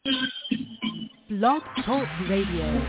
Blog Talk Radio.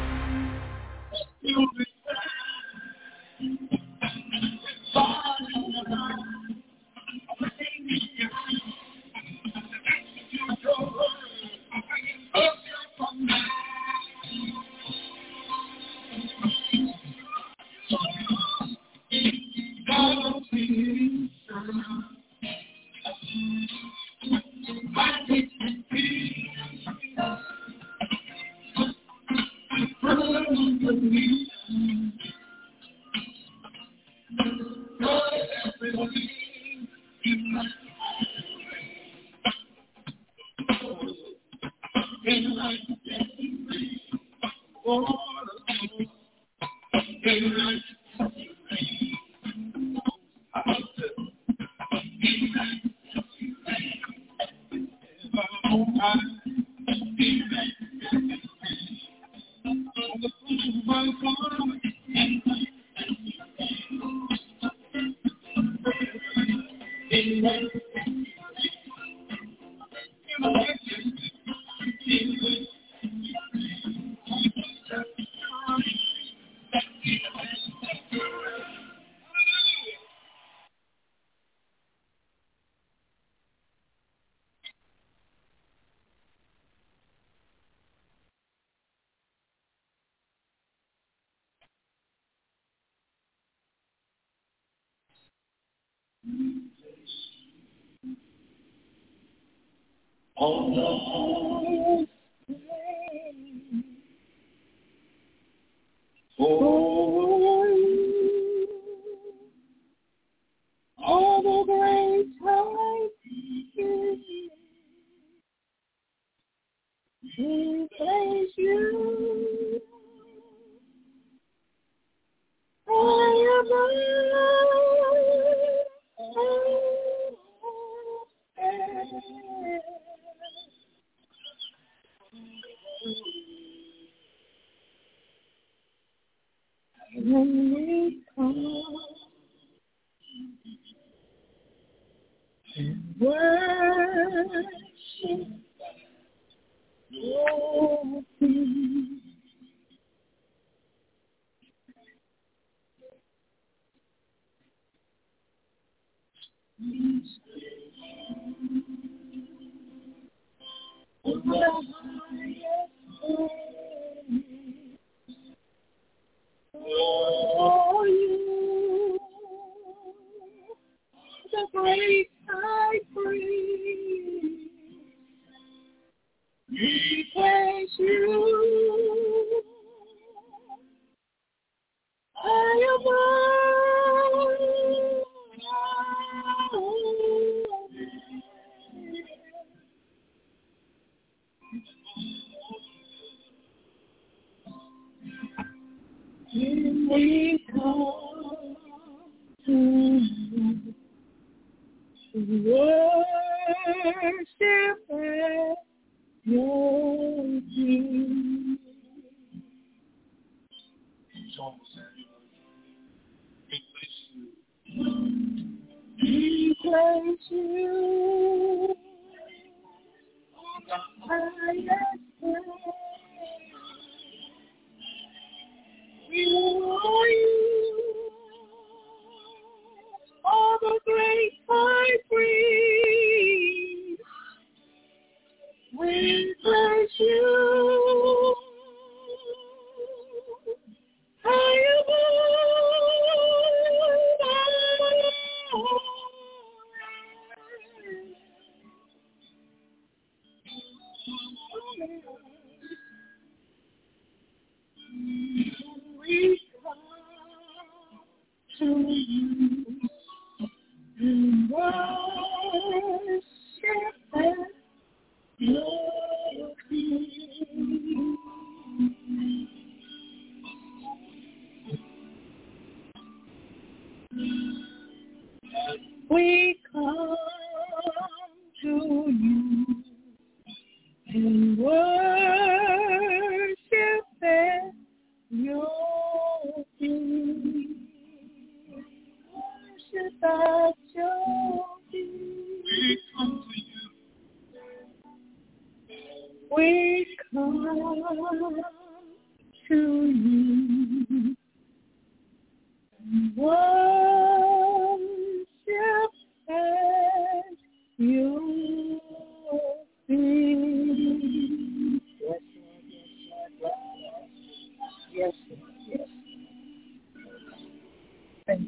we come to you. Worship at your feet. Yes, Lord, yes, Lord. Thank you.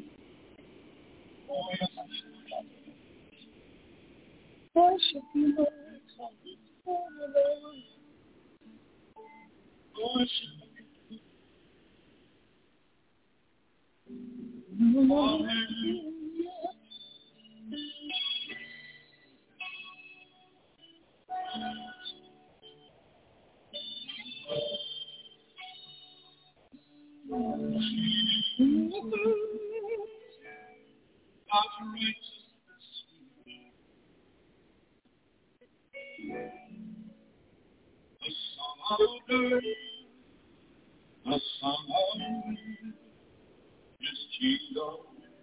Worship you, Lord. Worship you, Lord. A song of His kingdom.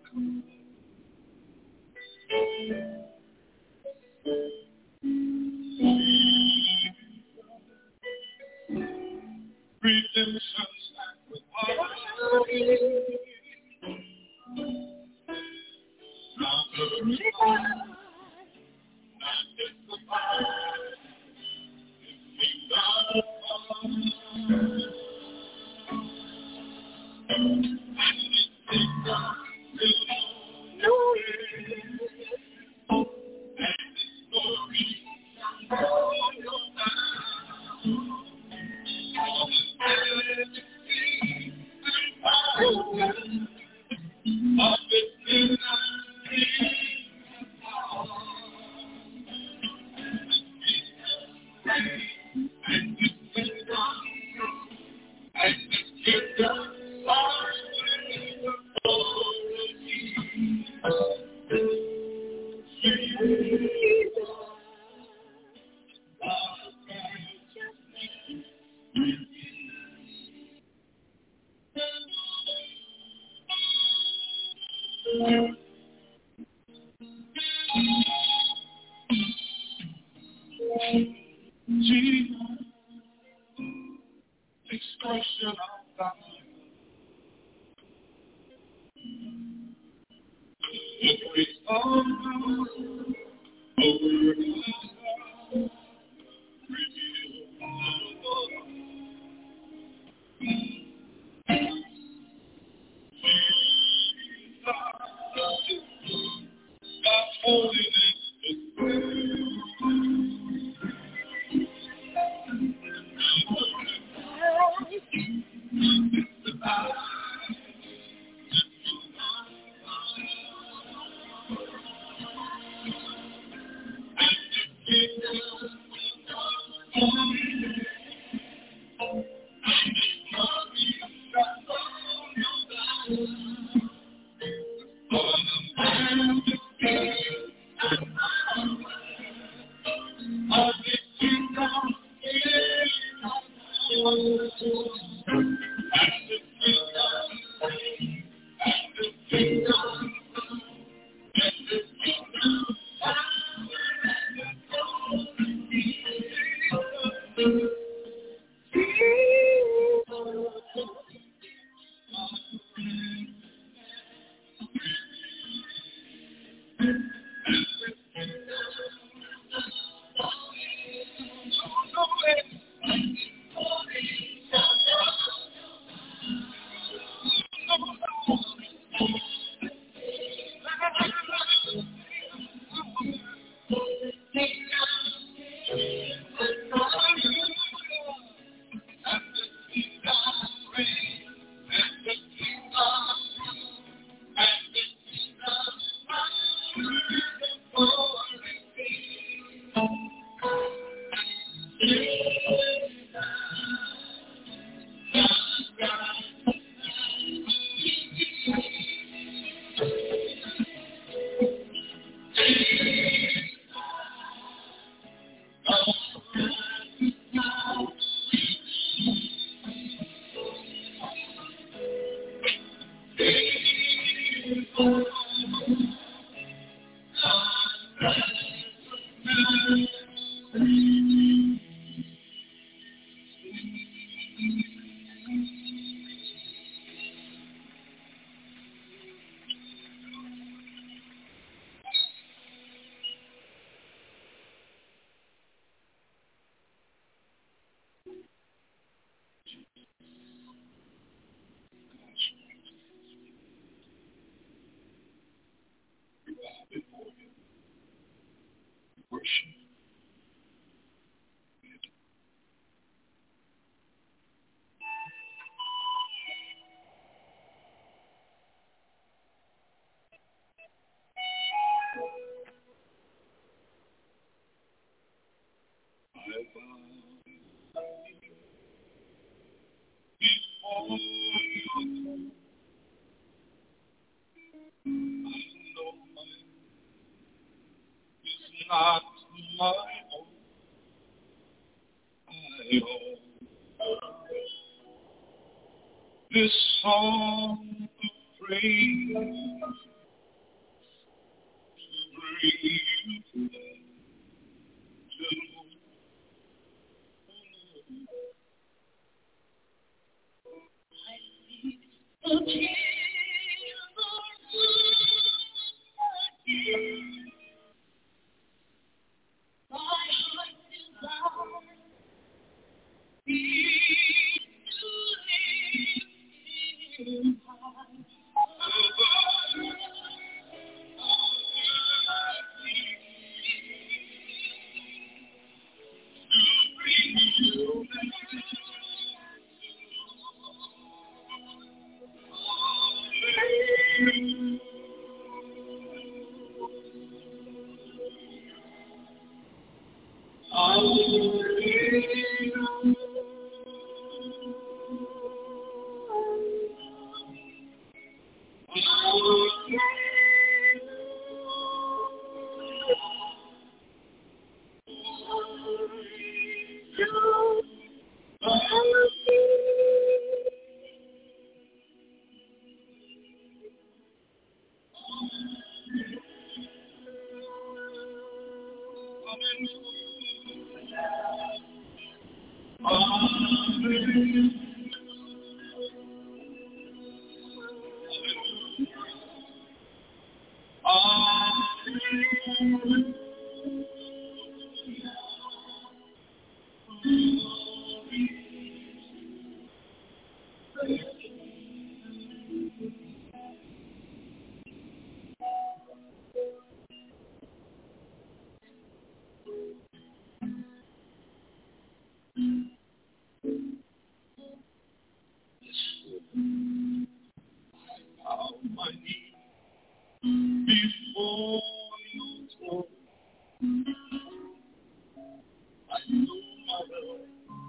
Redemption's with not the not just the past, it's kingdom. Expression of God. It is all over God's holiness is Worship. Not my own. I own this song of praise to bring you before you throne. I know my love,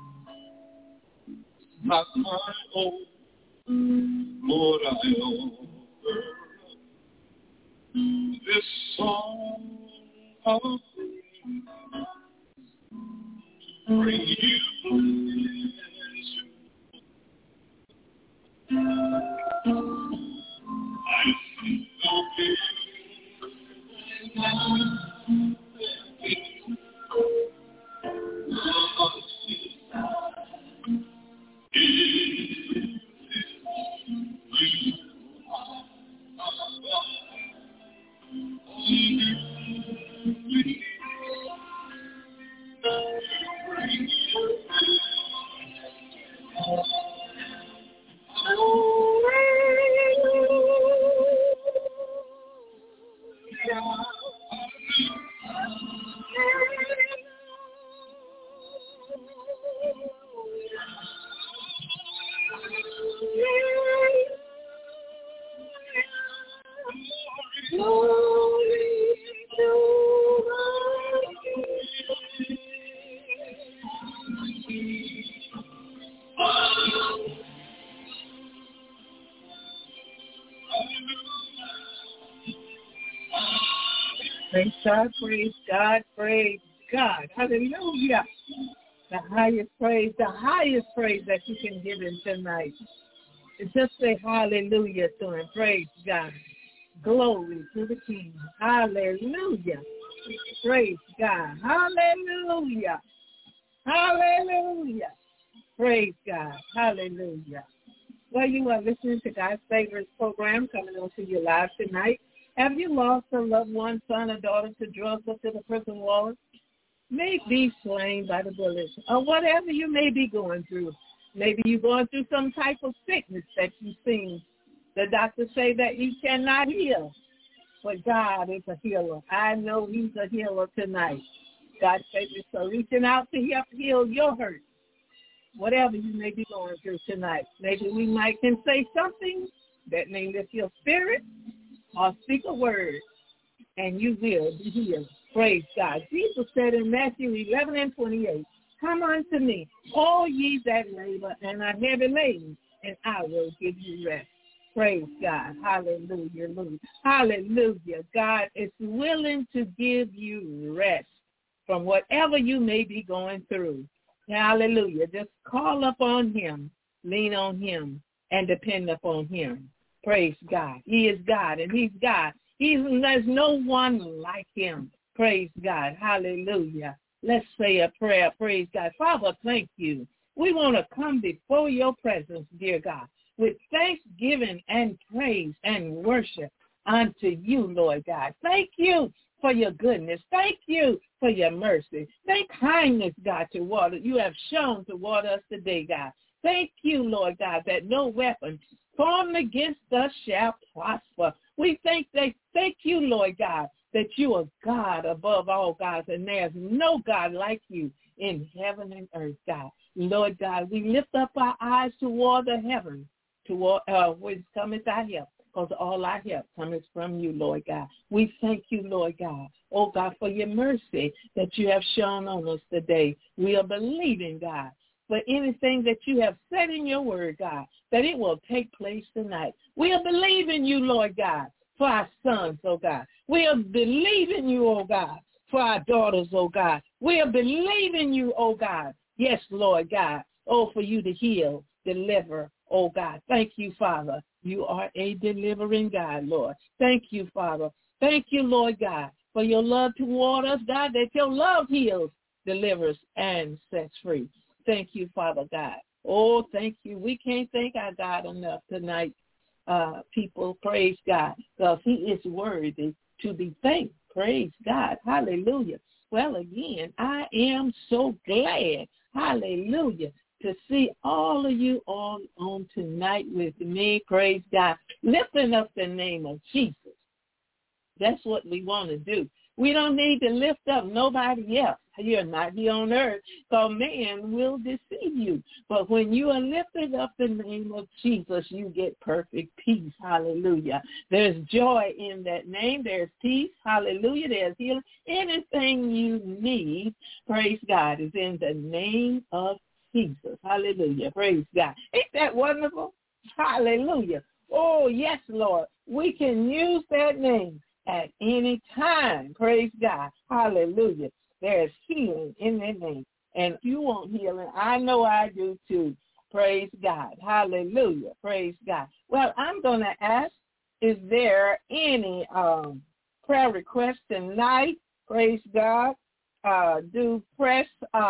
not my own. Lord, I offer this song of praise to bring you pleasure. I see no Praise God, praise God, praise God. Hallelujah. The highest praise that you can give him tonight. And just say hallelujah to him. Praise God. Glory to the King. Hallelujah. Praise God. Hallelujah. Hallelujah. Praise God. Hallelujah. Well, you are listening to God's Favorites program coming on to you live tonight. Have you lost a loved one, son or daughter to drugs or to the prison walls? May be slain by the bullets, or whatever you may be going through. Maybe you're going through some type of sickness that you've seen. The doctors say that he cannot heal, but God is a healer. I know he's a healer tonight. God said this, so reaching out to help heal your hurt, whatever you may be going through tonight. Maybe we can say something that may lift your spirit or speak a word, and you will be healed. Praise God. Jesus said in Matthew 11:28, come unto me, all ye that labor and are heavy laden, and I will give you rest. Praise God. Hallelujah. Hallelujah. God is willing to give you rest from whatever you may be going through. Hallelujah. Just call upon him, lean on him, and depend upon him. Praise God. He is God, and he's God. There's no one like him. Praise God. Hallelujah. Let's say a prayer. Praise God. Father, thank you. We want to come before your presence, dear God, with thanksgiving and praise and worship unto you, Lord God. Thank you for your goodness. Thank you for your mercy. Thank kindness, God, toward you have shown toward us today, God. Thank you, Lord God, that no weapon formed against us shall prosper. We thank you, Lord God, that you are God above all gods, and there's no God like you in heaven and earth, God. Lord God, we lift up our eyes toward the heavens, toward whence cometh our help, because all our help comes from you, Lord God. We thank you, Lord God, oh God, for your mercy that you have shown on us today. We are believing, God, for anything that you have said in your word, God, that it will take place tonight. We are believing you, Lord God, for our sons, oh God. We are believing you, oh God, for our daughters, oh God. We are believing you, oh God. Yes, Lord God. Oh, for you to heal, deliver, oh God. Thank you, Father. You are a delivering God, Lord. Thank you, Father. Thank you, Lord God, for your love toward us, God, that your love heals, delivers, and sets free. Thank you, Father God. Oh, thank you. We can't thank our God enough tonight, people. Praise God, because he is worthy to be thanked. Praise God. Hallelujah. Well, again, I am so glad, hallelujah, to see all of you all on tonight with me. Praise God. Lifting up the name of Jesus. That's what we want to do. We don't need to lift up nobody else. You're not here on earth, so man will deceive you. But when you are lifted up the name of Jesus, you get perfect peace. Hallelujah. There's joy in that name. There's peace. Hallelujah. There's healing. Anything you need, praise God, is in the name of Jesus. Hallelujah. Praise God. Ain't that wonderful? Hallelujah. Oh, yes, Lord. We can use that name at any time. Praise God. Hallelujah. There's healing in that name. And if you want healing, I know I do too. Praise God. Hallelujah. Praise God. Well, I'm going to ask, is there any prayer requests tonight? Praise God. Do press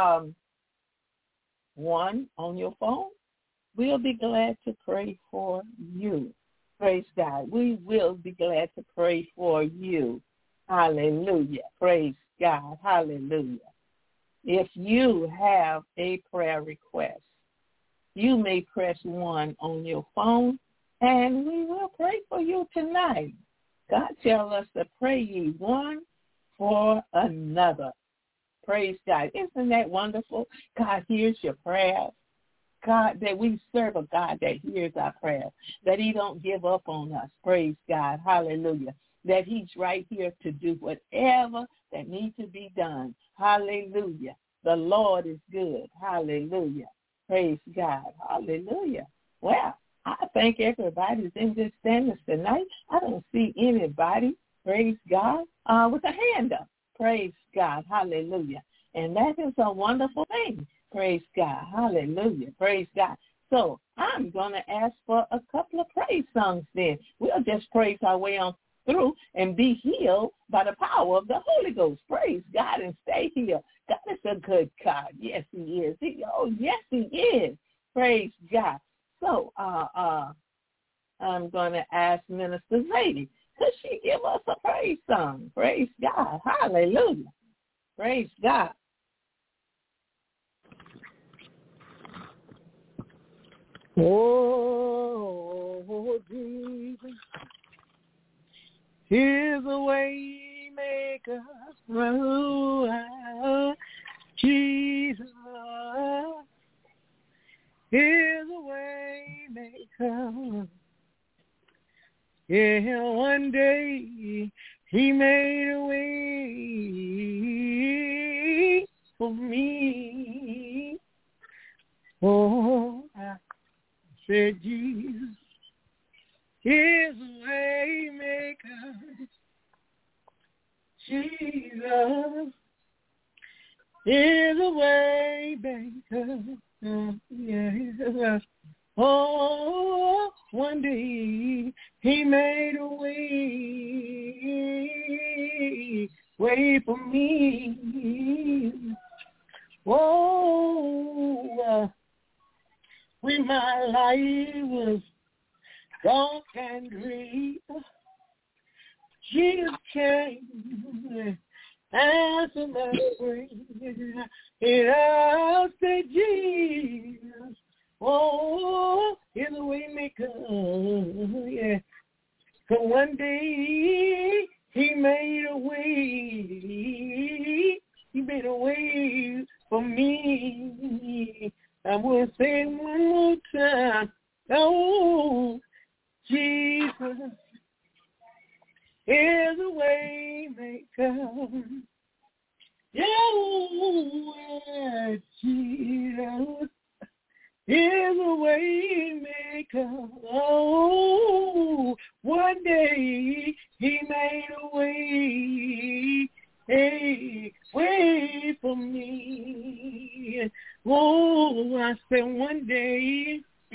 1 on your phone. We'll be glad to pray for you. Praise God. We will be glad to pray for you. Hallelujah. Praise God. Hallelujah. If you have a prayer request, you may press 1 on your phone, and we will pray for you tonight. God tells us to pray ye one for another. Praise God. Isn't that wonderful? God hears your prayers. God, that we serve a God that hears our prayers, that he don't give up on us. Praise God. Hallelujah. That he's right here to do whatever that needs to be done. Hallelujah. The Lord is good. Hallelujah. Praise God. Hallelujah. Well, I think everybody's in good standings tonight. I don't see anybody, praise God, with a hand up. Praise God. Hallelujah. And that is a wonderful thing. Praise God. Hallelujah. Praise God. So I'm going to ask for a couple of praise songs then. We'll just praise our way on through and be healed by the power of the Holy Ghost. Praise God and stay healed. God is a good God. Yes, he is. Yes, he is. Praise God. So I'm going to ask Minister Lady, could she give us a praise song? Praise God. Hallelujah. Praise God. Oh, Jesus is a way maker. Oh, Jesus is a way maker. Yeah, one day he made a way for me. Oh, I said Jesus is a way maker. Jesus is a way maker. Yeah. Oh, one day he made a way for me. Oh, when my life was dark and dreary, Jesus came answer my prayer. And I'll say, Jesus, oh, is a way maker. Yeah. So one day he made a way. He made a way for me. I will say it one more time. Oh, Jesus is a way maker. Yeah, Jesus is a way maker. Oh, one day he made a way for me. Oh, I said one day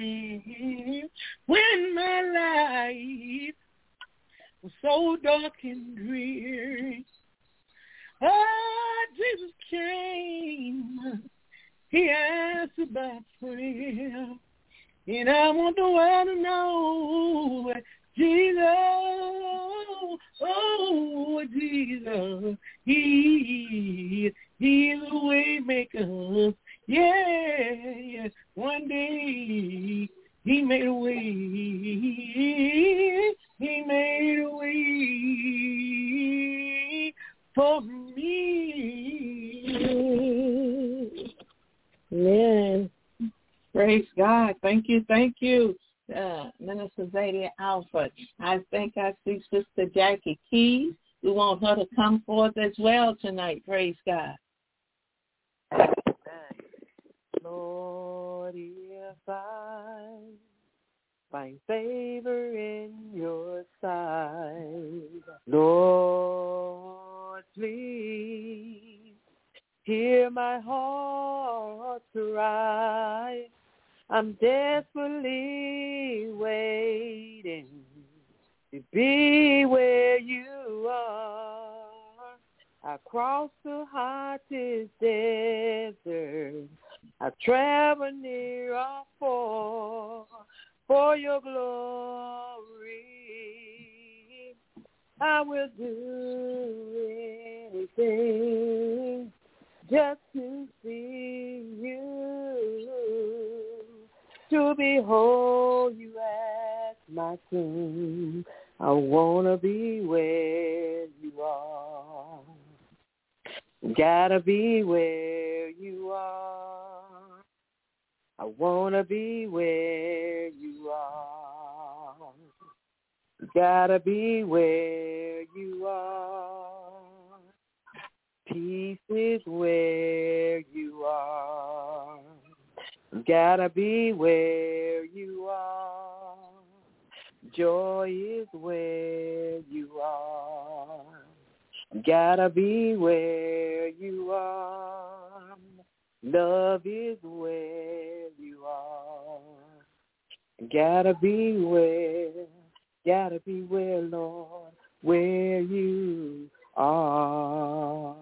when my life was so dark and dreary, oh, Jesus came. He answered by prayer. And I want the world to know Jesus, oh, Jesus, He's a way maker. Yeah, one day He made a way. He made a way for me. Yes. Praise God. Thank you. Minister Zadie Alford. I think I see Sister Jackie Keys. We want her to come forth as well tonight. Praise God. Lord, if I find favor in your sight, Lord, please hear my heart's cry. I'm desperately waiting to be where you are. I crossed the hottest desert. I travel near or far for your glory. I will do anything just to see you, to behold you as my King. I want to be where you are. Gotta be where you are. I want to be where you are. Gotta be where you are. Peace is where you are. Gotta be where you are. Joy is where you are. Gotta be where you are. Love is where you are. Gotta be where, Lord, where you are.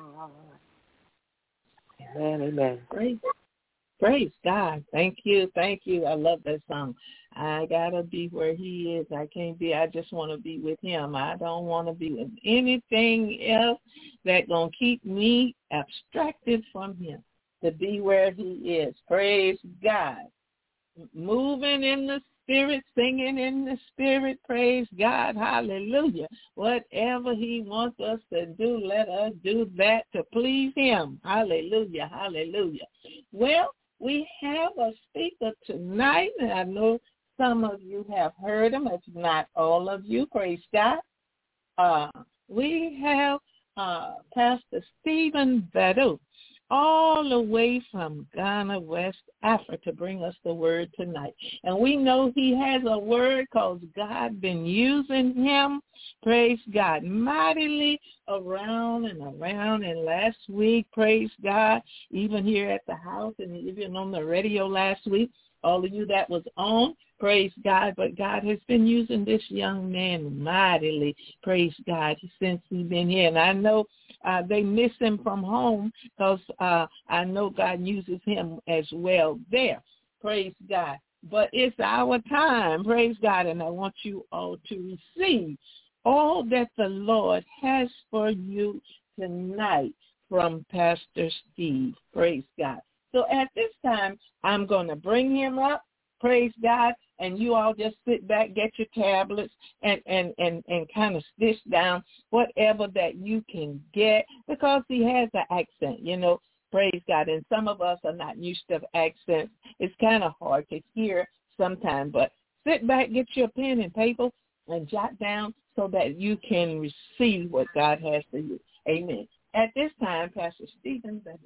Amen, amen. Praise God. Thank you. I love that song. I got to be where he is. I just want to be with him. I don't want to be with anything else that's going to keep me abstracted from him, to be where he is. Praise God. moving in the Spirit, singing in the Spirit. Praise God. Hallelujah. Whatever he wants us to do, let us do that to please him. Hallelujah. Hallelujah. Well, we have a speaker tonight, and I know some of you have heard him, if not all of you. Praise God. We have Pastor Stephen Badu, all the way from Ghana, West Africa, to bring us the word tonight. And we know he has a word because God been using him, praise God, mightily around and around. And last week, praise God, even here at the house and even on the radio last week, all of you that was on, praise God. But God has been using this young man mightily, praise God, since he's been here. And I know they miss him from home because I know God uses him as well there. Praise God. But it's our time, praise God, and I want you all to receive all that the Lord has for you tonight from Pastor Steve. Praise God. So at this time, I'm going to bring him up, praise God, and you all just sit back, get your tablets, and kind of stitch down whatever that you can get, because he has an accent, you know, praise God. And some of us are not used to accents. It's kind of hard to hear sometimes, but sit back, get your pen and paper, and jot down so that you can receive what God has for you. Amen. At this time, Pastor Stephen Bennett.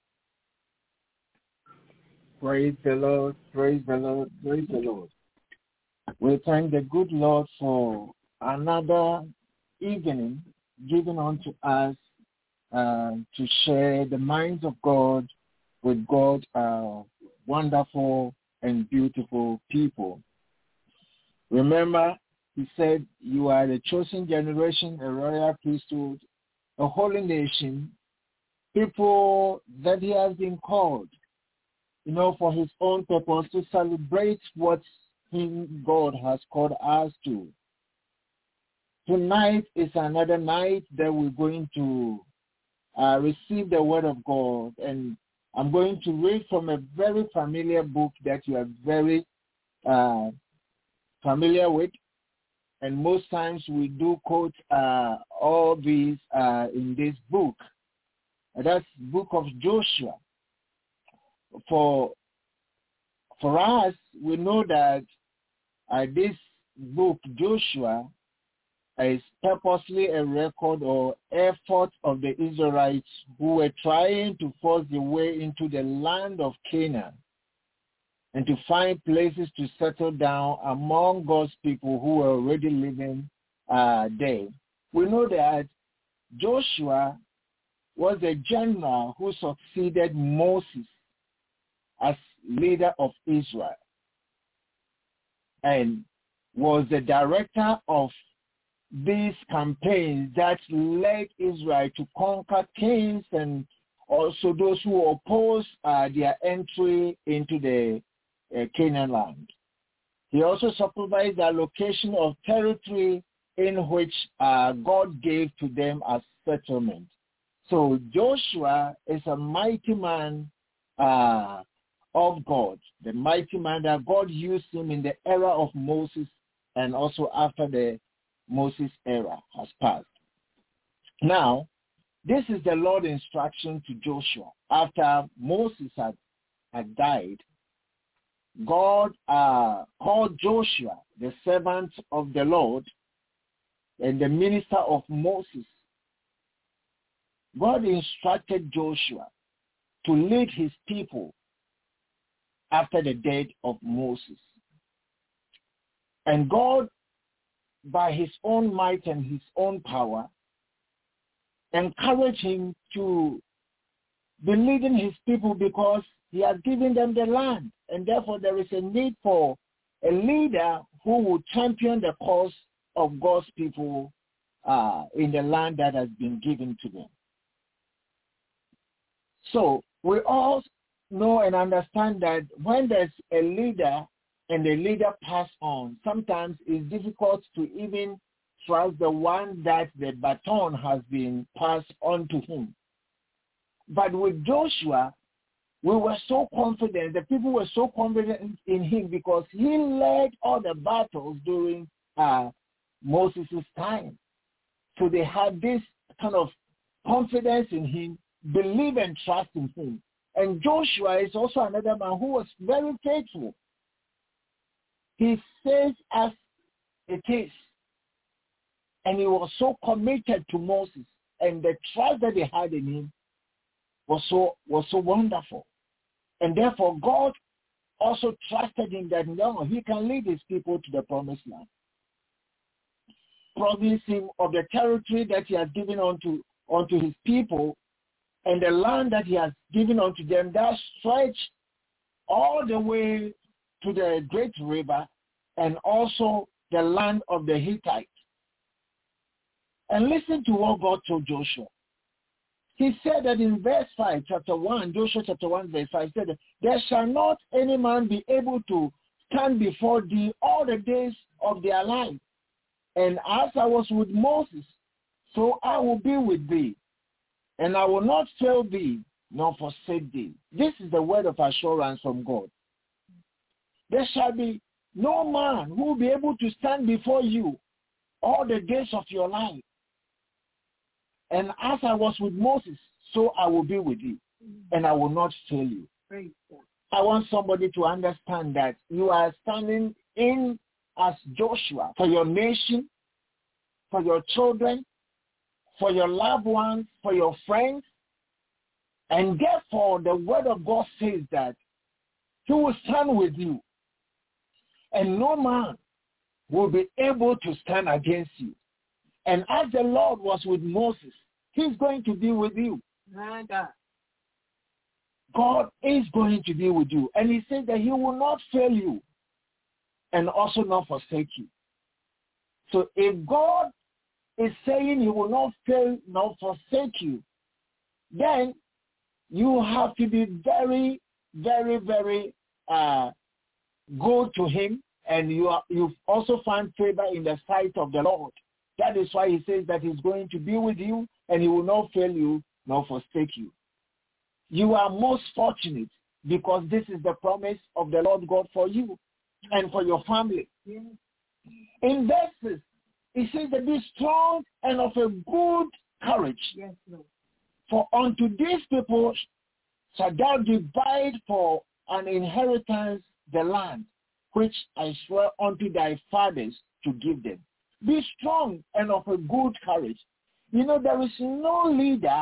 Praise the Lord, praise the Lord, praise the Lord. We thank the good Lord for another evening given unto us to share the minds of God with God's wonderful and beautiful people. Remember, he said, you are the chosen generation, a royal priesthood, a holy nation, people that he has been called, you know, for his own purpose, to celebrate what God has called us to. Tonight is another night that we're going to receive the word of God. And I'm going to read from a very familiar book that you are very familiar with. And most times we do quote all these in this book. And that's the book of Joshua. For us, we know that this book, Joshua, is purposely a record or effort of the Israelites who were trying to force their way into the land of Canaan and to find places to settle down among God's people who were already living there. We know that Joshua was a general who succeeded Moses as leader of Israel and was the director of these campaigns that led Israel to conquer kings and also those who opposed their entry into the Canaan land. He also supervised the allocation of territory in which God gave to them as settlement. So Joshua is a mighty man of God, the mighty man that God used him in the era of Moses and also after the Moses era has passed. Now, this is the Lord's instruction to Joshua. After Moses had died, God called Joshua, the servant of the Lord and the minister of Moses. God instructed Joshua to lead his people after the death of Moses. And God, by his own might and his own power, encouraged him to be leading his people because he has given them the land. And therefore there is a need for a leader who will champion the cause of God's people in the land that has been given to them. So we all know and understand that when there's a leader and the leader pass on, sometimes it's difficult to even trust the one that the baton has been passed on to him. But with Joshua, we were so confident, the people were so confident in him because he led all the battles during Moses' time. So they had this kind of confidence in him, believe and trust in him. And Joshua is also another man who was very faithful. He says as it is. And he was so committed to Moses. And the trust that they had in him was so wonderful. And therefore, God also trusted him that no, he can lead his people to the promised land. Promise him of the territory that he has given unto his people and the land that he has given unto them that stretch all the way to the great river and also the land of the Hittites. And listen to what God told Joshua. He said that in verse 5, chapter 1, Joshua chapter 1, verse 5, said, there shall not any man be able to stand before thee all the days of their life. And as I was with Moses, so I will be with thee. And I will not fail thee, nor forsake thee. This is the word of assurance from God. There shall be no man who will be able to stand before you all the days of your life. And as I was with Moses, so I will be with you, and I will not fail you. I want somebody to understand that you are standing in as Joshua for your nation, for your children, for your loved ones, for your friends. And therefore, the word of God says that he will stand with you, and no man will be able to stand against you. And as the Lord was with Moses, he's going to be with you. God is going to be with you. And he says that he will not fail you and also not forsake you. So if God is saying he will not fail nor forsake you, then you have to be very, very, very good to him. And you also find favor in the sight of the Lord. That is why he says that he's going to be with you and he will not fail you nor forsake you. You are most fortunate because this is the promise of the Lord God for you and for your family. Yeah. In verses, he says that be strong and of a good courage. Yes, Lord. For unto these people shall thou divide for an inheritance the land, which I swear unto thy fathers to give them. Be strong and of a good courage. You know, there is no leader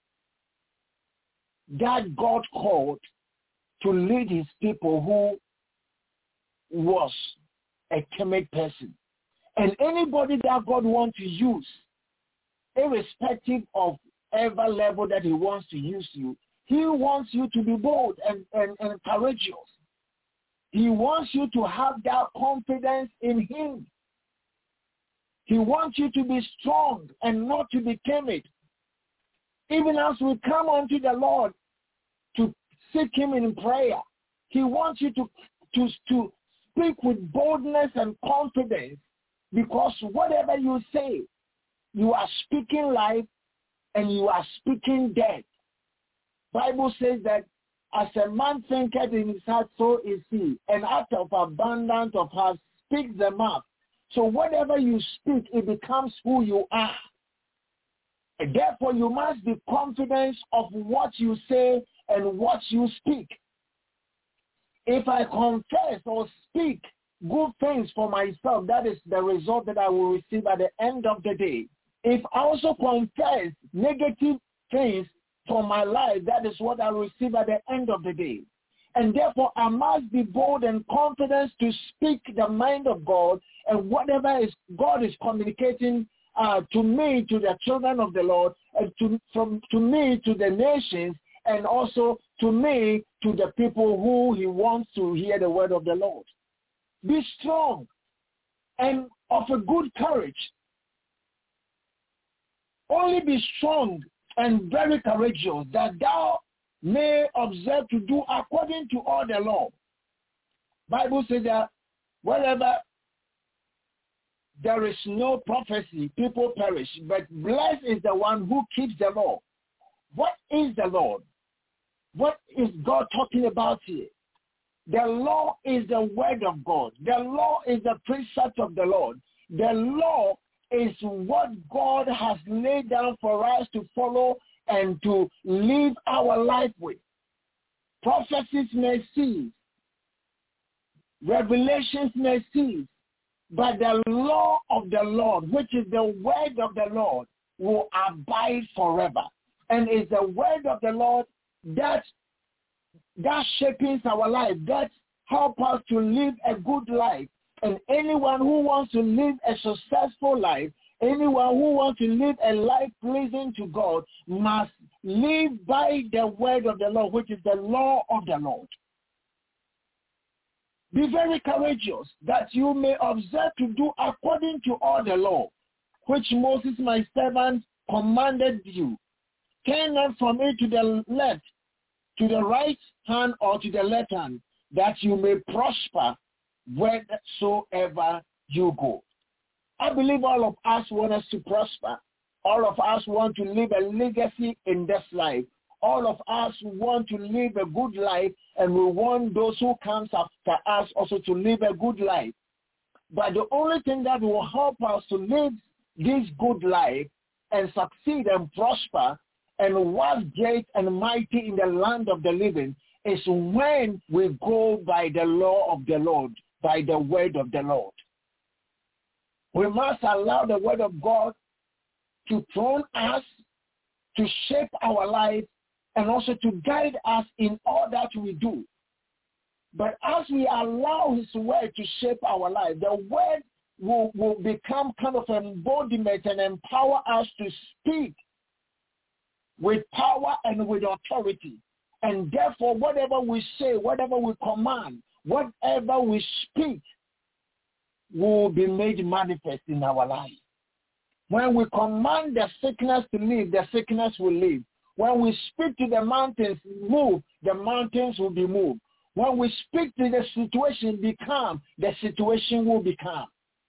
that God called to lead his people who was a timid person. And anybody that God wants to use, irrespective of every level that he wants to use you, he wants you to be bold and courageous. He wants you to have that confidence in him. He wants you to be strong and not to be timid. Even as we come unto the Lord to seek him in prayer, he wants you to speak with boldness and confidence, because whatever you say, you are speaking life and you are speaking death. Bible says that as a man thinketh in his heart, so is he. And out of abundance of heart speaks the mouth. So whatever you speak, it becomes who you are. And therefore, you must be confident of what you say and what you speak. If I confess or speak good things for myself, that is the result that I will receive at the end of the day. If I also confess negative things for my life, that is what I will receive at the end of the day. And therefore, I must be bold and confident to speak the mind of God, and whatever God is communicating to me, to the children of the Lord, and to me, to the nations, and also to me, to the people who he wants to hear the word of the Lord. Be strong and of a good courage. Only be strong and very courageous, that thou may observe to do according to all the law. Bible says that wherever there is no prophecy, people perish, but blessed is the one who keeps the law. What is the law? What is God talking about here? The law is the word of God. The law is the precept of the Lord. The law is what God has laid down for us to follow and to live our life with. Prophecies may cease. Revelations may cease. But the law of the Lord, which is the word of the Lord, will abide forever. And it's the word of the Lord that shapes our life, that helps us to live a good life. And anyone who wants to live a successful life, anyone who wants to live a life pleasing to God, must live by the word of the Lord, which is the law of the Lord. Be very courageous that you may observe to do according to all the law, which Moses my servant commanded you. Turn not from it to the left, to the right hand or to the left hand, that you may prosper wheresoever you go. I believe all of us want us to prosper. All of us want to leave a legacy in this life. All of us want to live a good life, and we want those who come after us also to live a good life. But the only thing that will help us to live this good life and succeed and prosper and was great and mighty in the land of the living is when we go by the law of the Lord, by the word of the Lord. We must allow the word of God to prune us, to shape our life, and also to guide us in all that we do. But as we allow his word to shape our life, the word will become kind of an embodiment and empower us to speak with power and with authority. And therefore, whatever we say, whatever we command, whatever we speak will be made manifest in our life. When we command the sickness to leave, the sickness will leave. When we speak to the mountains, move, the mountains will be moved. When we speak to the situation, be calm, the situation will be calm.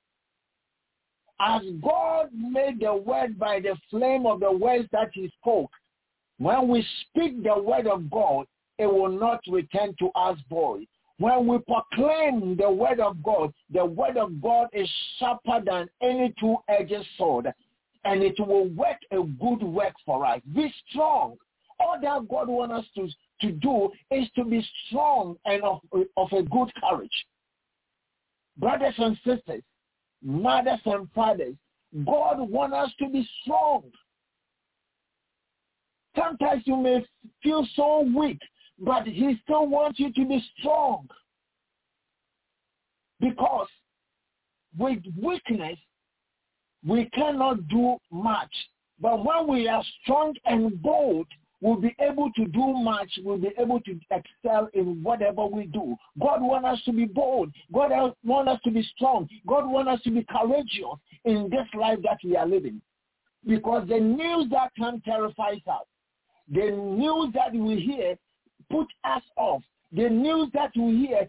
As God made the word by the flame of the words that he spoke, when we speak the word of God, it will not return to us void. When we proclaim the word of God is sharper than any two-edged sword, and it will work a good work for us. Be strong. All that God wants us to do is to be strong and of a good courage. Brothers and sisters, mothers and fathers, God wants us to be strong. Sometimes you may feel so weak, but he still wants you to be strong. Because with weakness, we cannot do much. But when we are strong and bold, we'll be able to do much. We'll be able to excel in whatever we do. God wants us to be bold. God wants us to be strong. God wants us to be courageous in this life that we are living. Because the news that can terrify us, the news that we hear put us off. The news that we hear,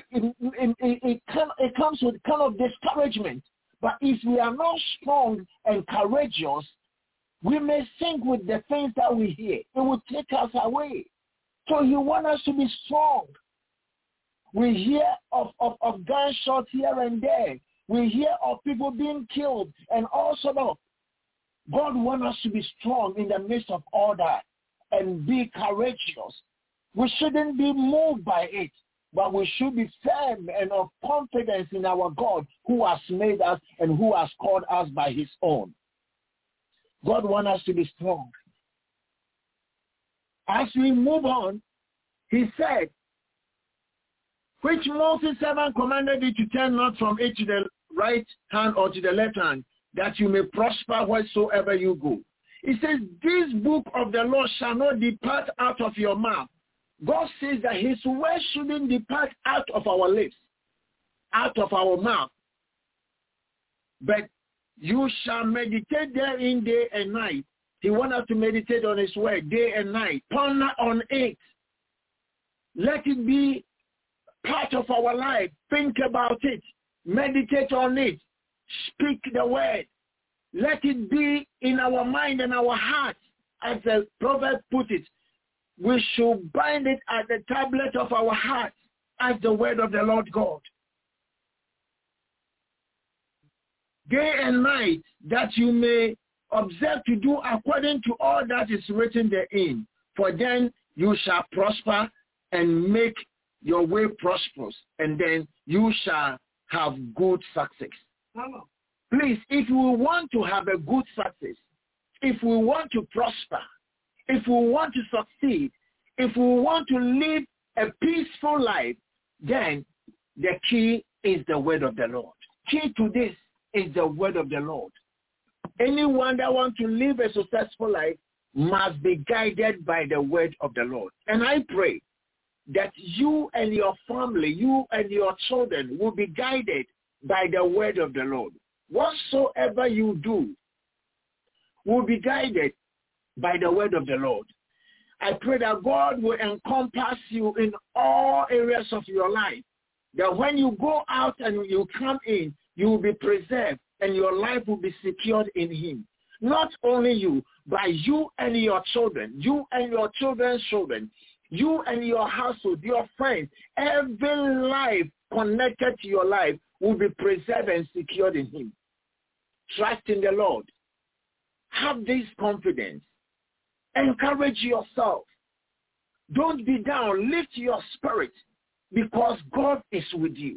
it comes with kind of discouragement. But if we are not strong and courageous, we may sink with the things that we hear. It will take us away. So he wants us to be strong. We hear of gunshots here and there. We hear of people being killed and all sort of. God wants us to be strong in the midst of all that and be courageous. We shouldn't be moved by it, but we should be firm and of confidence in our God who has made us and who has called us by his own. God wants us to be strong. As we move on, he said, which Moses' servant commanded you to turn not from it to the right hand or to the left hand, that you may prosper wheresoever you go. He says, this book of the law shall not depart out of your mouth. God says that his word shouldn't depart out of our lips, out of our mouth. But you shall meditate therein day and night. He wants us to meditate on his word day and night. Ponder on it. Let it be part of our life. Think about it. Meditate on it. Speak the word. Let it be in our mind and our heart, as the proverb put it. we should bind it at the tablet of our heart as the word of the Lord God. Day and night, that you may observe to do according to all that is written therein. For then you shall prosper and make your way prosperous, and then you shall have good success. Please, if we want to have a good success, if we want to prosper, if we want to succeed, if we want to live a peaceful life, then the key is the word of the Lord. Key to this is the word of the Lord. Anyone that wants to live a successful life must be guided by the word of the Lord. And I pray that you and your family, you and your children will be guided by the word of the Lord. Whatsoever you do will be guided by the word of the Lord. I pray that God will encompass you in all areas of your life, that when you go out and you come in, you will be preserved and your life will be secured in him. Not only you, but you and your children, you and your children's children, you and your household, your friends, every life connected to your life will be preserved and secured in him. Trust in the Lord. Have this confidence. Encourage yourself. Don't be down. Lift your spirit, because God is with you.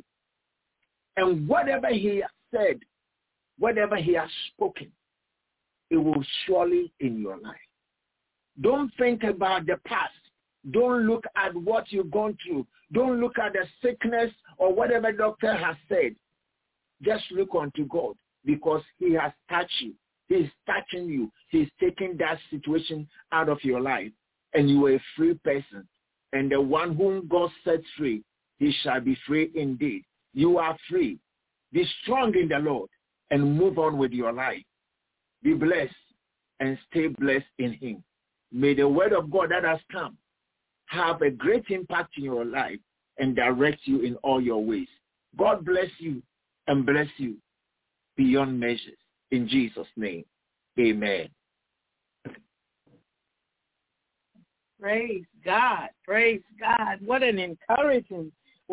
And whatever he has said, whatever he has spoken, it will surely in your life. Don't think about the past. Don't look at what you've gone through. Don't look at the sickness or whatever doctor has said. Just look unto God, because he has touched you. He's touching you. He's taking that situation out of your life, and you are a free person. And the one whom God sets free, he shall be free indeed. You are free. Be strong in the Lord and move on with your life. Be blessed and stay blessed in him. May the word of God that has come have a great impact in your life and direct you in all your ways. God bless you and bless you beyond measures. In Jesus' name, amen. Praise God. Praise God. What an encouraging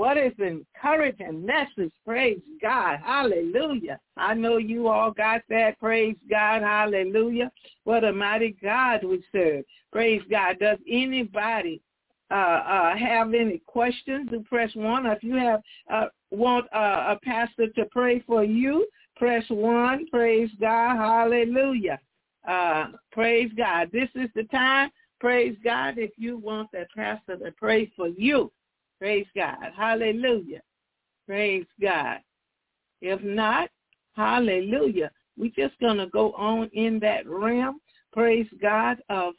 message. Praise God. Hallelujah. I know you all got that. Praise God. Hallelujah. What a mighty God we serve. Praise God. Does anybody have any questions? Do press 1. If you have want a pastor to pray for you, press 1. Praise God. Hallelujah. Praise God. This is the time. Praise God. If you want that pastor to pray for you. Praise God. Hallelujah. Praise God. If not, hallelujah. We're just going to go on in that realm. Praise God of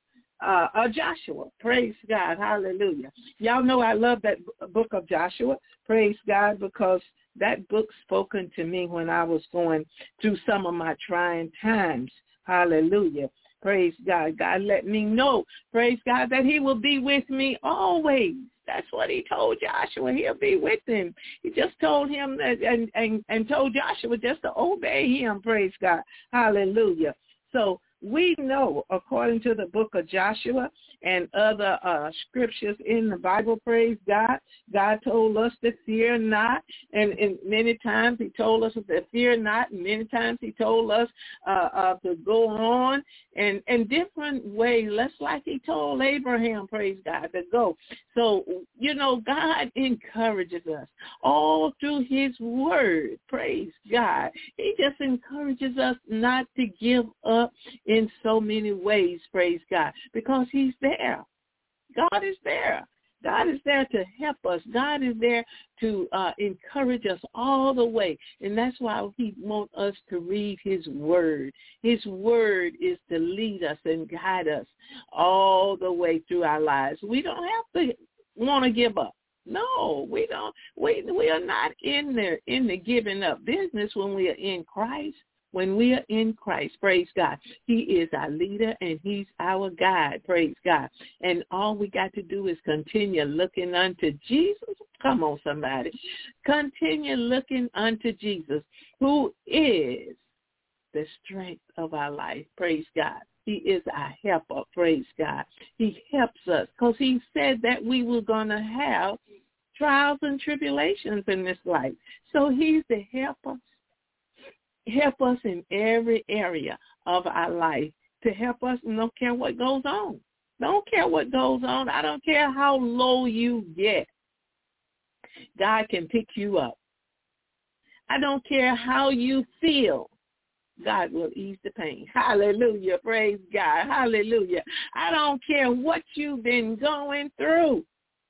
Joshua. Praise God. Hallelujah. Y'all know I love that book of Joshua. Praise God, because that book spoken to me when I was going through some of my trying times. Hallelujah. Praise God. God let me know, praise God, that he will be with me always. That's what he told Joshua. He'll be with him. He just told him that, and told Joshua just to obey him. Praise God. Hallelujah. So we know, according to the book of Joshua and other scriptures in the Bible, praise God, God told us to fear not. And many times he told us to fear not. And many times he told us to go on in different ways, just like he told Abraham, praise God, to go. So, God encourages us all through his word, praise God. He just encourages us not to give up in so many ways, praise God, because he's there. God is there. God is there to help us. God is there to encourage us all the way. And that's why he wants us to read his word. His word is to lead us and guide us all the way through our lives. We don't have to want to give up. No, we don't. We are not in the giving up business when we are in Christ. When we are in Christ, praise God, he is our leader and he's our guide, praise God. And all we got to do is continue looking unto Jesus. Come on, somebody. Continue looking unto Jesus, who is the strength of our life, praise God. He is our helper, praise God. He helps us because he said that we were going to have trials and tribulations in this life. So he's the helper. Help us in every area of our life to help us, and don't care what goes on. Don't care what goes on. I don't care how low you get. God can pick you up. I don't care how you feel. God will ease the pain. Hallelujah. Praise God. Hallelujah. I don't care what you've been going through.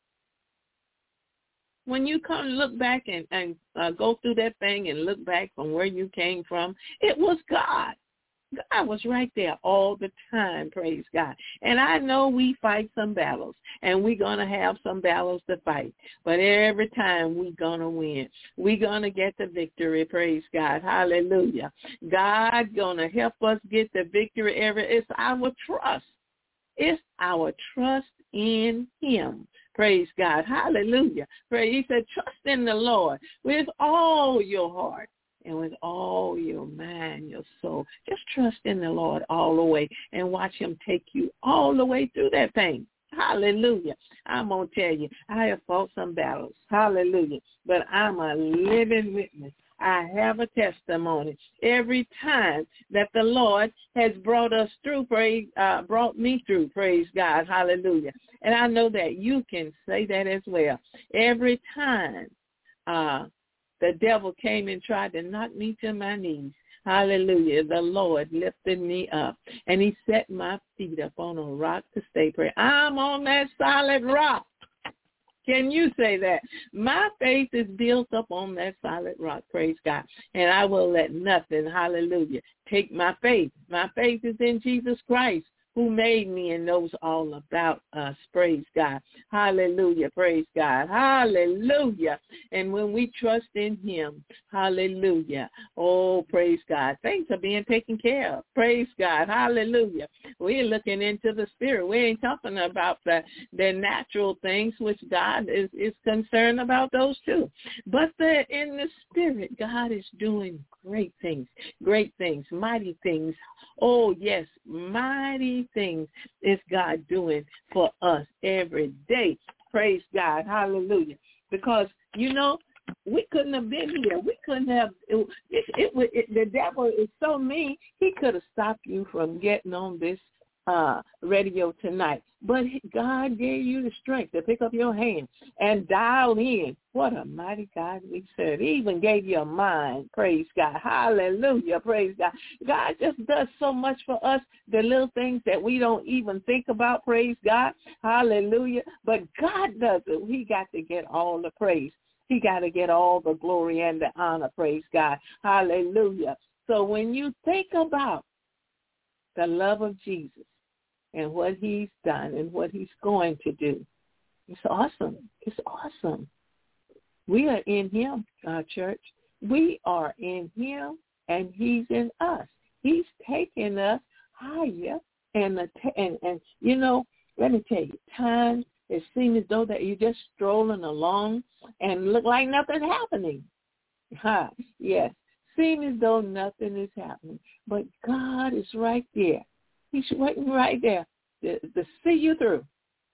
When you come look back and go through that thing and look back from where you came from, it was God. God was right there all the time, praise God. And I know we fight some battles, and we're going to have some battles to fight. But every time we're going to win. We're going to get the victory, praise God. Hallelujah. God's going to help us get the victory. It's our trust. It's our trust in him. Praise God. Hallelujah. He said, trust in the Lord with all your heart. And with all your mind, your soul, just trust in the Lord all the way and watch him take you all the way through that thing. Hallelujah. I'm going to tell you, I have fought some battles. Hallelujah. But I'm a living witness. I have a testimony. Every time that the Lord has brought us through, brought me through, praise God. Hallelujah. And I know that you can say that as well. Every time the devil came and tried to knock me to my knees. Hallelujah. The Lord lifted me up, and he set my feet up on a rock to stay. Pray. I'm on that solid rock. Can you say that? My faith is built up on that solid rock, praise God. And I will let nothing, hallelujah, take my faith. My faith is in Jesus Christ, who made me and knows all about us. Praise God. Hallelujah. Praise God. Hallelujah. And when we trust in him, hallelujah. Oh, praise God. Things are being taken care of. Praise God. Hallelujah. We're looking into the spirit. We ain't talking about the natural things, which God is concerned about those too. But in the spirit, God is doing great things, mighty things. Oh, yes, mighty things is God doing for us every day. Praise God. Hallelujah. Because, we couldn't have been here. We couldn't have. The devil is so mean, he could have stopped you from getting on this radio tonight. But God gave you the strength to pick up your hand and dial in. What a mighty God we serve. He even gave you a mind. Praise God. Hallelujah. Praise God. God just does so much for us, the little things that we don't even think about. Praise God. Hallelujah. But God does it. He got to get all the praise. He got to get all the glory and the honor. Praise God. Hallelujah. So when you think about the love of Jesus and what he's done and what he's going to do, it's awesome. It's awesome. We are in him, our church. We are in him, and he's in us. He's taking us higher. And let me tell you, times it seems as though that you're just strolling along and look like nothing's happening. Yes. Seem as though nothing is happening. But God is right there. He's waiting right there to see you through.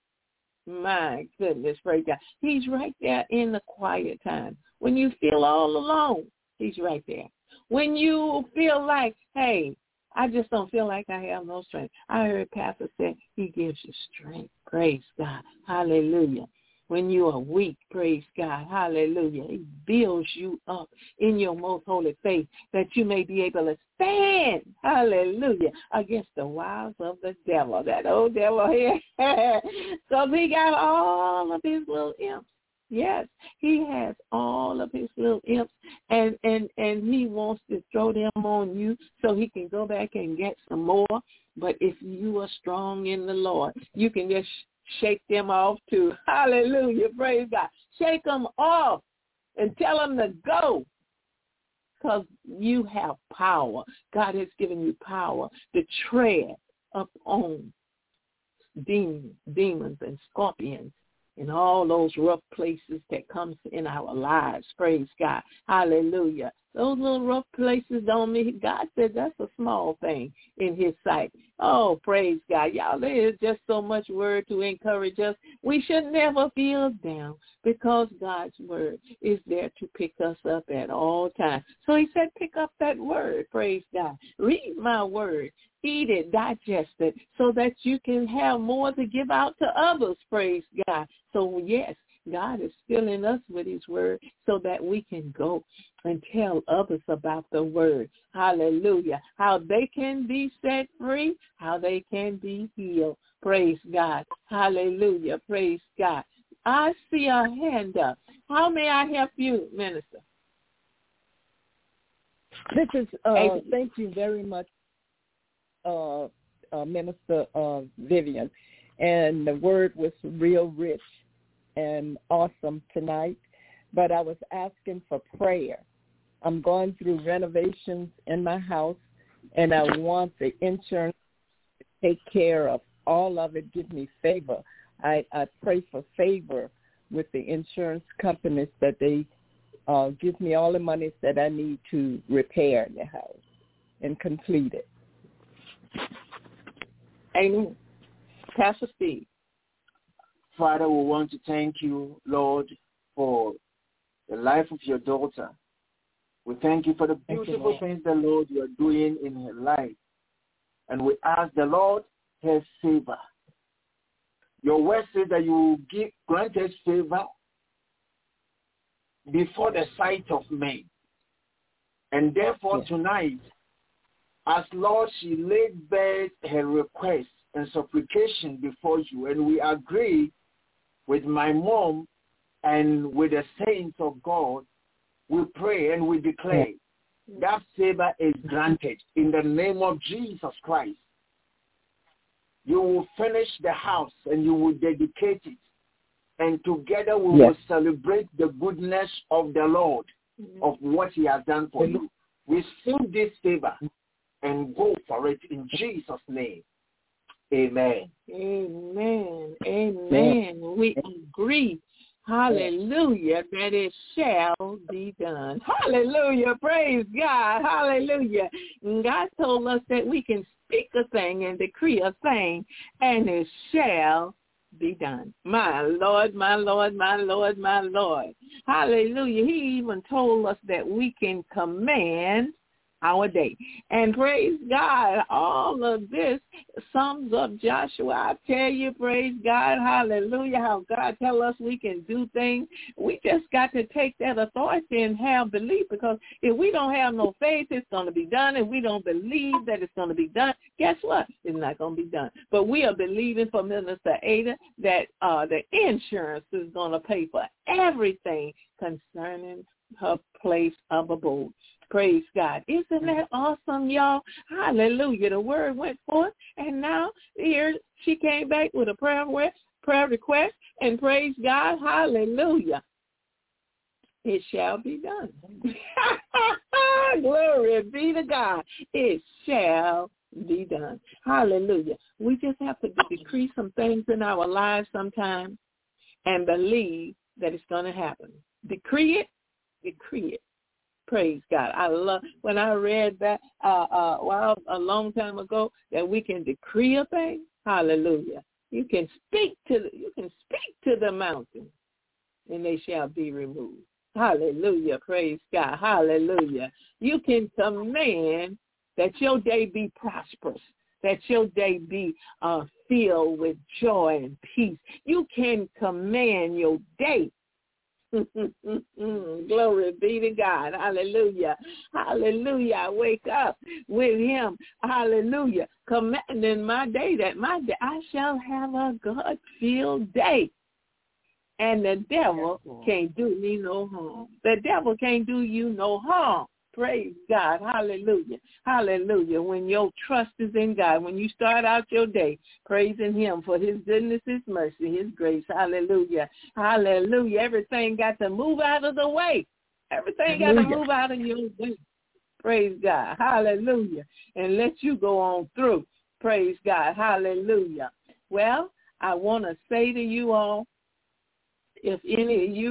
My goodness, praise God. He's right there in the quiet time. When you feel all alone, he's right there. When you feel like, hey, I just don't feel like I have no strength. I heard Pastor say he gives you strength. Praise God. Hallelujah. When you are weak, praise God, hallelujah, he builds you up in your most holy faith that you may be able to stand, hallelujah, against the wiles of the devil, that old devil here. So he got all of his little imps. Yes, he has all of his little imps, and he wants to throw them on you so he can go back and get some more. But if you are strong in the Lord, you can just shake them off too. Hallelujah. Praise God. Shake them off and tell them to go, because you have power. God has given you power to tread up on demons and scorpions and all those rough places that comes in our lives. Praise God. Hallelujah. Those little rough places don't mean, God said that's a small thing in his sight. Oh, praise God. Y'all, there is just so much word to encourage us. We should never feel down because God's word is there to pick us up at all times. So he said, pick up that word, praise God. Read my word. Eat it, digest it, so that you can have more to give out to others, praise God. So, yes, God is filling us with his word so that we can go and tell others about the word. Hallelujah. How they can be set free, how they can be healed. Praise God. Hallelujah. Praise God. I see a hand up. How may I help you, Minister? This is, thank you very much, Minister Vivian. And the word was real rich and awesome tonight, but I was asking for prayer. I'm going through renovations in my house, and I want the insurance to take care of all of it, give me favor. I pray for favor with the insurance companies that they give me all the monies that I need to repair the house and complete it. Amen. Pastor Steve. Father, we want to thank you, Lord, for the life of your daughter. We thank you for the beautiful things the Lord you are doing in her life. And we ask the Lord her favor. Your word says that you will grant us favor before the sight of men. And therefore tonight, as Lord, she laid bare her request and supplication before you, and we agree with my mom and with the saints of God, we pray and we declare that favor is granted in the name of Jesus Christ. You will finish the house and you will dedicate it, and together we will celebrate the goodness of the Lord, of what he has done for you. We seal this favor and go for it in Jesus' name. Amen. Amen. Amen. We agree. Hallelujah, that it shall be done. Hallelujah. Praise God. Hallelujah. And God told us that we can speak a thing and decree a thing, and it shall be done. My Lord, my Lord, my Lord, my Lord. Hallelujah. He even told us that we can command our day. And praise God, all of this sums up Joshua. I tell you, praise God, hallelujah, how God tell us we can do things. We just got to take that authority and have belief, because if we don't have no faith, it's going to be done. If we don't believe that it's going to be done, guess what? It's not going to be done. But we are believing for Minister Ada that the insurance is going to pay for everything concerning her place of abode. Praise God. Isn't that awesome, y'all? Hallelujah. The word went forth, and now here she came back with a prayer request, and praise God. Hallelujah. It shall be done. Glory be to God. It shall be done. Hallelujah. We just have to decree some things in our lives sometimes and believe that it's going to happen. Decree it. Decree it. Praise God. I love when I read that a long time ago that we can decree a thing. Hallelujah. You can speak to the mountain, and they shall be removed. Hallelujah. Praise God. Hallelujah. You can command that your day be prosperous, that your day be filled with joy and peace. You can command your day. Glory be to God. Hallelujah. Hallelujah. I wake up with him. Hallelujah. Commanding my day that I shall have a God-filled day. And the devil can't do me no harm. The devil can't do you no harm. Praise God. Hallelujah. Hallelujah. When your trust is in God, when you start out your day praising him for his goodness, his mercy, his grace. Hallelujah. Hallelujah. Everything got to move out of the way. Everything got to move out of your way. Praise God. Hallelujah. And let you go on through. Praise God. Hallelujah. Well, I want to say to you all, if any of you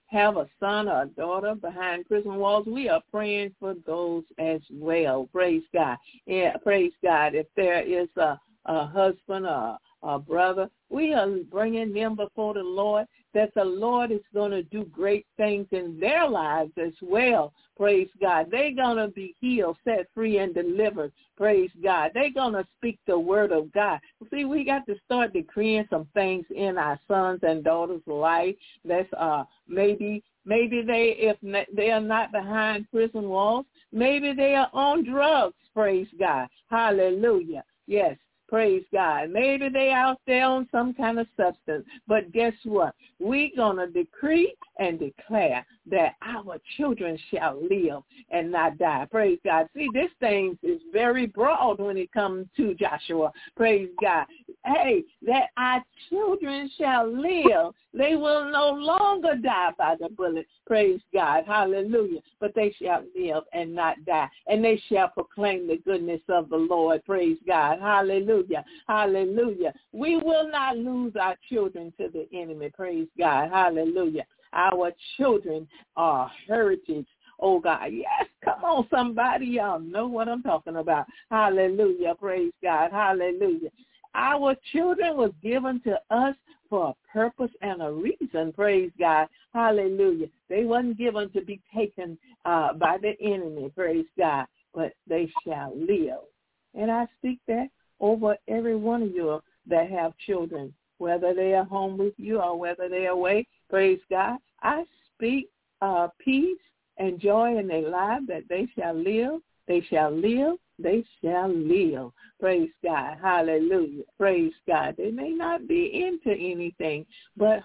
have a son or a daughter behind prison walls, we are praying for those as well. Praise God. Yeah, praise God. If there is a husband or a brother, we are bringing them before the Lord, that the Lord is going to do great things in their lives as well. Praise God. They're going to be healed, set free, and delivered. Praise God. They're going to speak the word of God. See, we got to start decreeing some things in our sons and daughters' life. That's maybe they, if they are not behind prison walls, maybe they are on drugs. Praise God. Hallelujah. Yes. Praise God. Maybe they out there on some kind of substance. But guess what? We're going to decree and declare that our children shall live and not die. Praise God. See, this thing is very broad when it comes to Joshua. Praise God. Hey, that our children shall live. They will no longer die by the bullet. Praise God. Hallelujah. But they shall live and not die. And they shall proclaim the goodness of the Lord. Praise God. Hallelujah. Hallelujah. We will not lose our children to the enemy. Praise God. Hallelujah. Our children are heritage. Oh, God. Yes. Come on, somebody. Y'all know what I'm talking about. Hallelujah. Praise God. Hallelujah. Our children was given to us for a purpose and a reason. Praise God. Hallelujah. They wasn't given to be taken by the enemy. Praise God. But they shall live. And I speak that over every one of you that have children, whether they are home with you or whether they are away. Praise God. I speak peace and joy in their lives, that they shall live. They shall live. They shall live. Praise God. Hallelujah. Praise God. They may not be into anything, but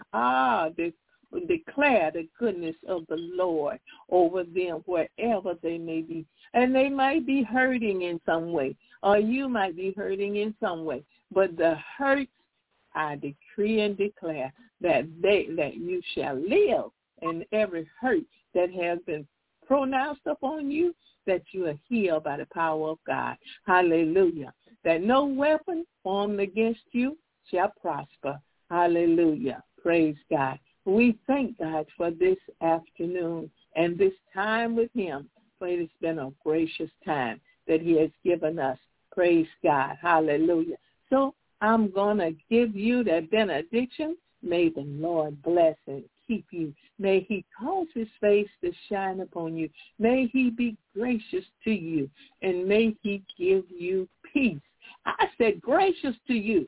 declare the goodness of the Lord over them wherever they may be. And they might be hurting in some way, or you might be hurting in some way. But the hurt, I decree and declare that you shall live, and every hurt that has been pronounced upon you, that you are healed by the power of God. Hallelujah. That no weapon formed against you shall prosper. Hallelujah. Praise God. We thank God for this afternoon and this time with him, for it has been a gracious time that he has given us. Praise God. Hallelujah. So I'm going to give you that benediction. May the Lord bless and keep you. May he cause his face to shine upon you. May he be gracious to you, and may he give you peace. I said gracious to you.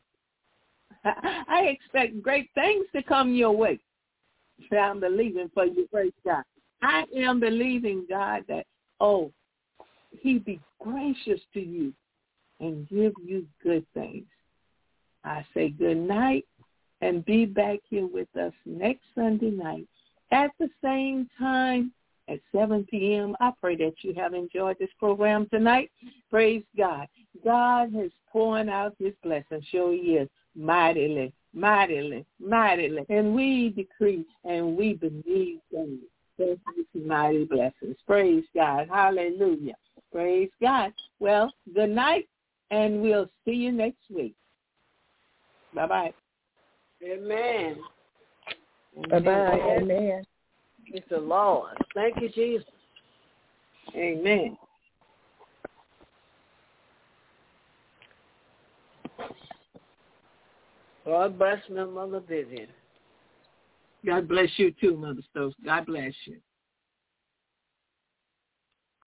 I expect great things to come your way. I'm believing for you, praise God. I am believing, God, that, he be gracious to you and give you good things. I say good night, and be back here with us next Sunday night at the same time at 7 p.m. I pray that you have enjoyed this program tonight. Praise God. God has poured out his blessings. Sure he is. Mightily, mightily, mightily. And we decree and we believe those mighty blessings. Praise God. Hallelujah. Praise God. Well, good night, and we'll see you next week. Bye-bye. Amen. Bye-bye. Amen. It's the Lord. Thank you, Jesus. Amen. God bless my Mother Vivian. God bless you too, Mother Stokes. God bless you.